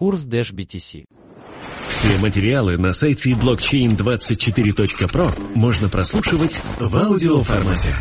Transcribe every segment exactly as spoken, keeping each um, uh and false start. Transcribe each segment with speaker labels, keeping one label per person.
Speaker 1: Курс Dash би ти си.
Speaker 2: Все материалы на сайте блокчейн двадцать четыре точка про можно прослушивать в аудиоформате.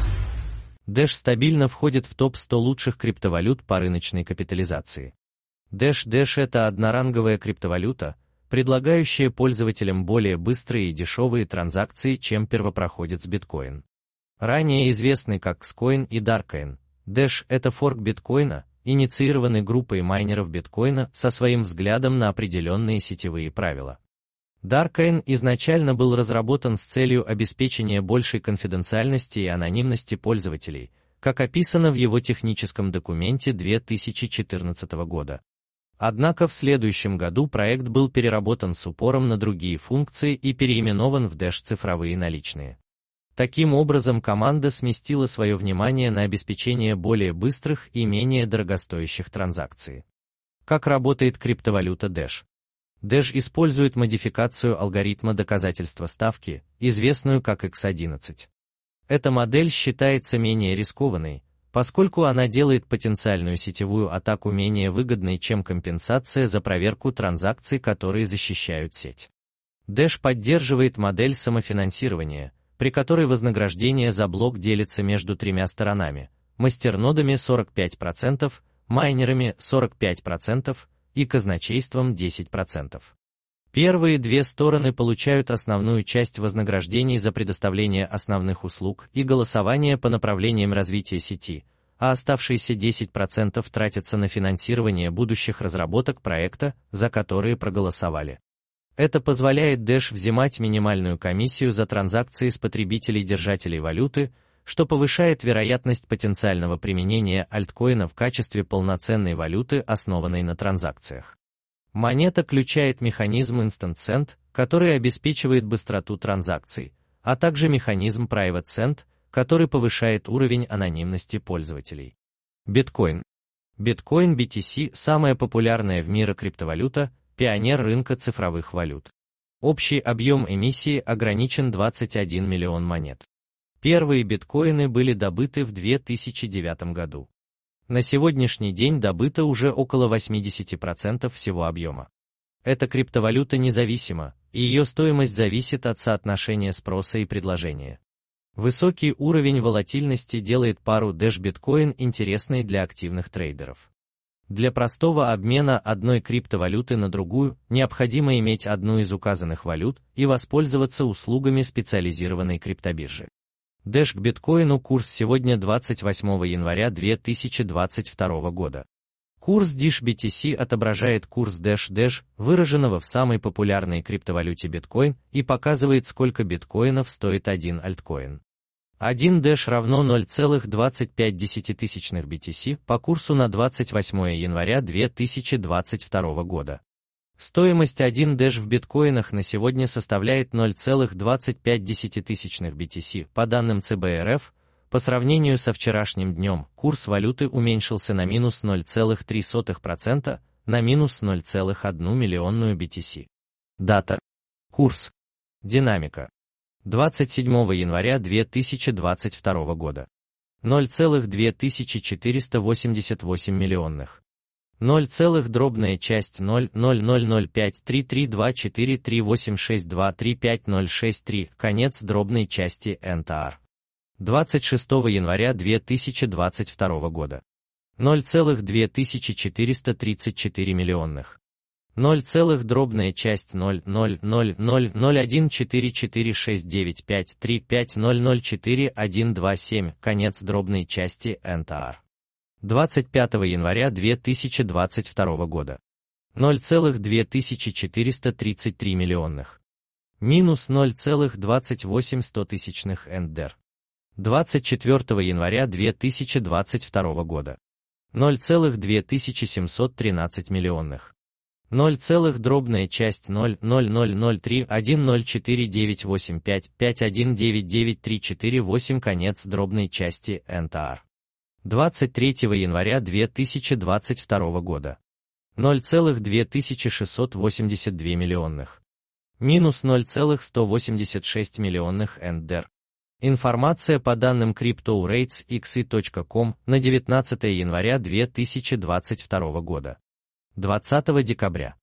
Speaker 1: Dash стабильно входит в топ сто лучших криптовалют по рыночной капитализации. Dash Dash — это одноранговая криптовалюта, предлагающая пользователям более быстрые и дешевые транзакции, чем первопроходец биткоин. Ранее известный как Xcoin и Darkcoin, Dash — это форк биткоина, инициированный группой майнеров биткоина со своим взглядом на определенные сетевые правила. Darkcoin изначально был разработан с целью обеспечения большей конфиденциальности и анонимности пользователей, как описано в его техническом документе две тысячи четырнадцатого года. Однако в следующем году проект был переработан с упором на другие функции и переименован в Dash цифровые наличные. Таким образом, команда сместила свое внимание на обеспечение более быстрых и менее дорогостоящих транзакций. Как работает криптовалюта Dash? Dash использует модификацию алгоритма доказательства ставки, известную как икс одиннадцать. Эта модель считается менее рискованной, поскольку она делает потенциальную сетевую атаку менее выгодной, чем компенсация за проверку транзакций, которые защищают сеть. Dash поддерживает модель самофинансирования, при которой вознаграждение за блок делится между тремя сторонами – мастернодами сорок пять процентов, майнерами сорок пять процентов и казначейством десять процентов. Первые две стороны получают основную часть вознаграждений за предоставление основных услуг и голосование по направлениям развития сети, а оставшиеся десять процентов тратятся на финансирование будущих разработок проекта, за которые проголосовали. Это позволяет Dash взимать минимальную комиссию за транзакции с потребителей-держателей валюты, что повышает вероятность потенциального применения альткоина в качестве полноценной валюты, основанной на транзакциях. Монета включает механизм Instant Send, который обеспечивает быстроту транзакций, а также механизм Private Send, который повышает уровень анонимности пользователей. Биткоин. Биткоин би ти си – самая популярная в мире криптовалюта, пионер рынка цифровых валют. Общий объем эмиссии ограничен двадцать один миллион монет. Первые биткоины были добыты в две тысячи девятом году. На сегодняшний день добыто уже около восемьдесят процентов всего объема. Эта криптовалюта независима, и ее стоимость зависит от соотношения спроса и предложения. Высокий уровень волатильности делает пару Dash биткоин интересной для активных трейдеров. Для простого обмена одной криптовалюты на другую необходимо иметь одну из указанных валют и воспользоваться услугами специализированной криптобиржи. Dash к биткоину курс сегодня двадцать восьмого января две тысячи двадцать второго года. Курс Dash би ти си отображает курс Dash Dash, выраженного в самой популярной криптовалюте биткоин, и показывает, сколько биткоинов стоит один альткоин. один Dash равно ноль целых двадцать пять десятых би ти си по курсу на двадцать восьмое января две тысячи двадцать второго года. Стоимость один Dash в биткоинах на сегодня составляет ноль целых двадцать пять десятых би ти си. По данным цэ бэ эр эф, по сравнению со вчерашним днем, курс валюты уменьшился на минус ноль целых три сотых процента, на минус ноль целых одну миллионную би ти си. Дата. Курс. Динамика. двадцать седьмого января две тысячи двадцать второго года. ноль целых две тысячи четыреста восемьдесят восемь миллионных. ноль целых дробная часть ноль ноль ноль ноль пять три три два четыре три восемь шесть два три пять ноль шесть три, конец дробной части эн тэ ар. двадцать шестого января две тысячи двадцать второго года. ноль целых две тысячи четыреста тридцать четыре миллионных. ноль целых дробная часть ноль ноль ноль ноль ноль один четыре четыре шесть девять пять три пять ноль ноль четыре один два семь, конец дробной части эн тэ ар. двадцать пятого января две тысячи двадцать второго года. ноль целых две тысячи четыреста тридцать три миллионных. Минус ноль целых двадцать восемь сотых эн дэ эр. двадцать четвёртого января две тысячи двадцать второго года. ноль целых две тысячи семьсот тринадцать миллионных. ноль целых дробная часть ноль ноль ноль ноль три один ноль четыре девять восемь пять пять один девять девять три четыре восемь, конец дробной части эн тэ ар. двадцать третьего января две тысячи двадцать второго года. ноль целых две тысячи шестьсот восемьдесят два миллионных. Минус ноль целых сто восемьдесят шесть миллионных эн дэ эр. Информация по данным криптоу рейтс икс и точка ком на девятнадцатое января две тысячи двадцать второго года. двадцатого декабря.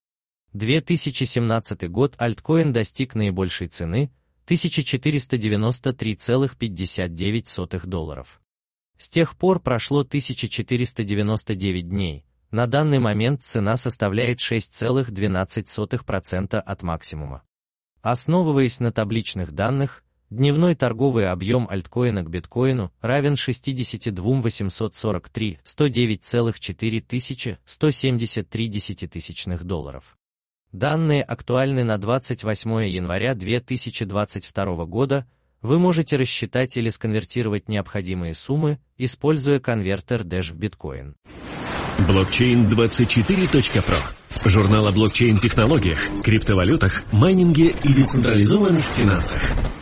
Speaker 1: две тысячи семнадцатый год альткоин достиг наибольшей цены тысяча четыреста девяносто три целых пятьдесят девять сотых долларов. С тех пор прошло тысяча четыреста девяносто девять дней, на данный момент цена составляет шесть целых двенадцать сотых процента от максимума. Основываясь на табличных данных, дневной торговый объем альткоина к биткоину равен шестьдесят два тысячи восемьсот сорок три целых сто девять целых четыре тысячи сто семьдесят три десятитысячных долларов. Данные актуальны на двадцать восьмое января две тысячи двадцать второго года, вы можете рассчитать или сконвертировать необходимые суммы, используя конвертер Dash в биткоин.
Speaker 2: блокчейн двадцать четыре точка про. Журнал о блокчейн-технологиях, криптовалютах, майнинге и децентрализованных финансах.